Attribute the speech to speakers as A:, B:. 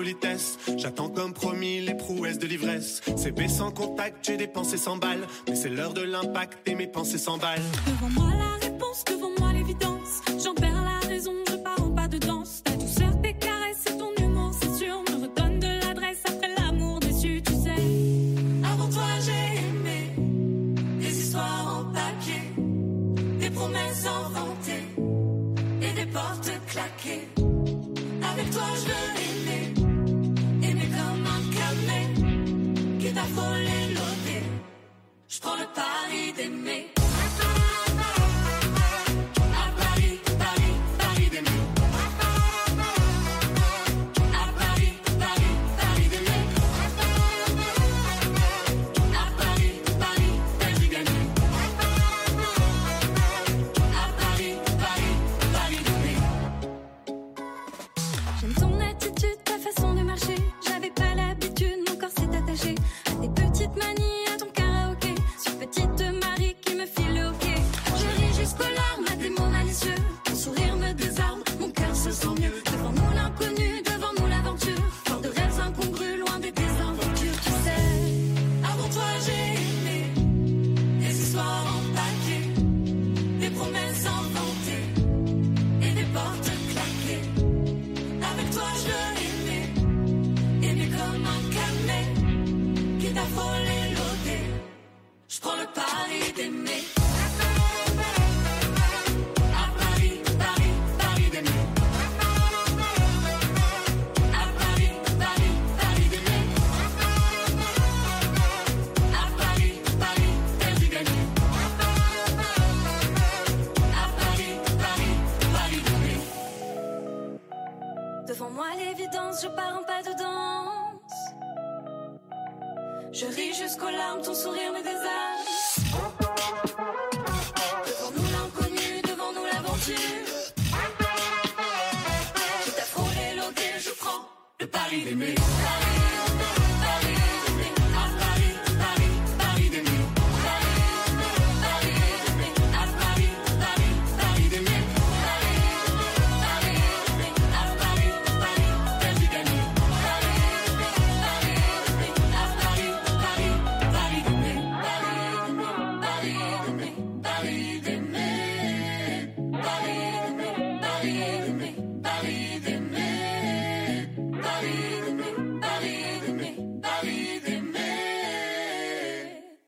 A: politesse. J'attends comme promis les prouesses de l'ivresse. CB sans contact, j'ai dépensé 100 balles. Mais c'est l'heure de l'impact et mes pensées s'emballent.
B: Devant moi la réponse, devant moi l'évidence. J'en perds la raison, je pars en pas de danse. Ta douceur, tes caresses et ton humour, c'est sûr. Me redonne de l'adresse après l'amour déçu, tu sais. Avant toi j'ai aimé des histoires en papier, des promesses inventées et des portes claquées. Avec toi je veux aimer comme un camé qui t'a volé l'odé. Je prends le pari d'aimer. Devant moi l'évidence, je pars en pas de danse. Je ris jusqu'aux larmes, ton sourire me désarme. Devant nous l'inconnu, devant nous l'aventure. Quitte à frôler l'odé, je prends le pari d'aimer.